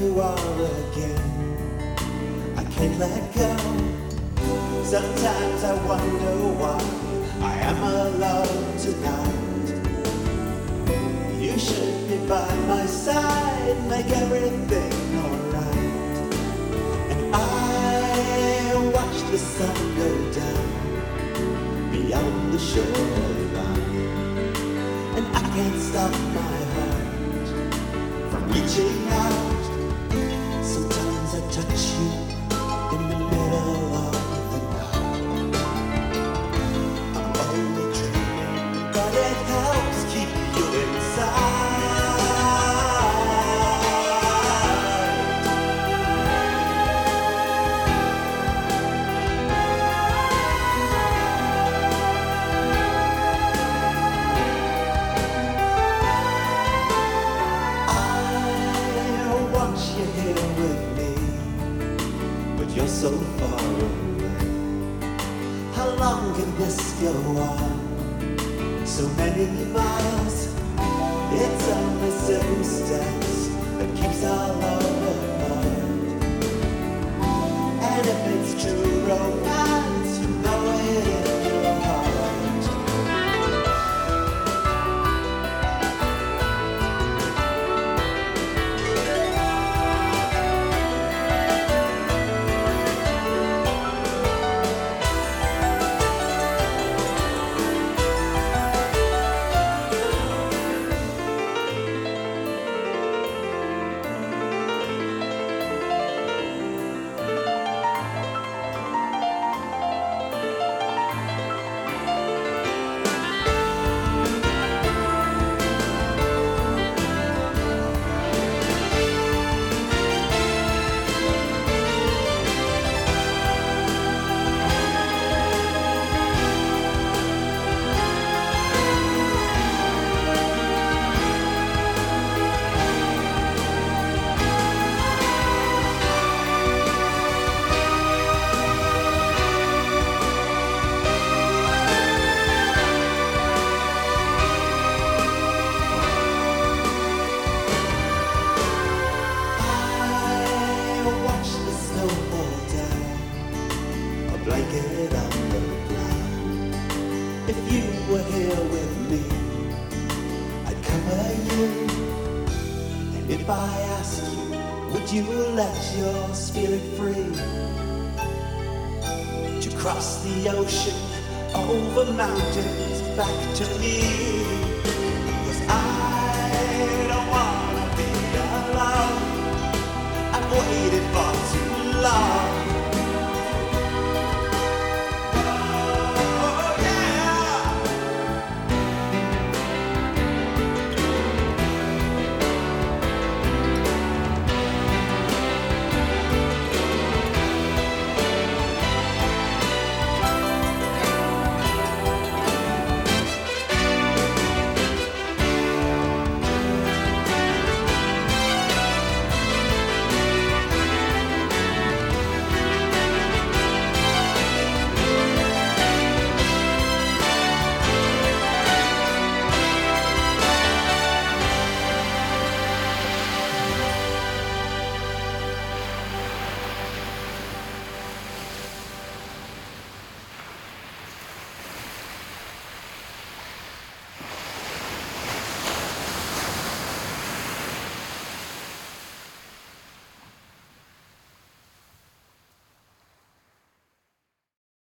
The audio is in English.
you are again. I can't let go. Sometimes I wonder why I am alone tonight. You should be by my side, make everything alright. And I watch the sun go down beyond the shoreline, and I can't stop my heart from reaching out. Sometimes I touch you in the middle of the night. I'm only dreaming, but it helps keep you inside. I want you here with me, but you're so far away. How long can this go on? So many miles. It's only circumstance that keeps our love apart. And if it's true romance, you know it in your heart. Blanket on the ground. If you were here with me, I'd cover you. And if I asked you, would you let your spirit free to cross the ocean, over mountains, back to me? 'Cause I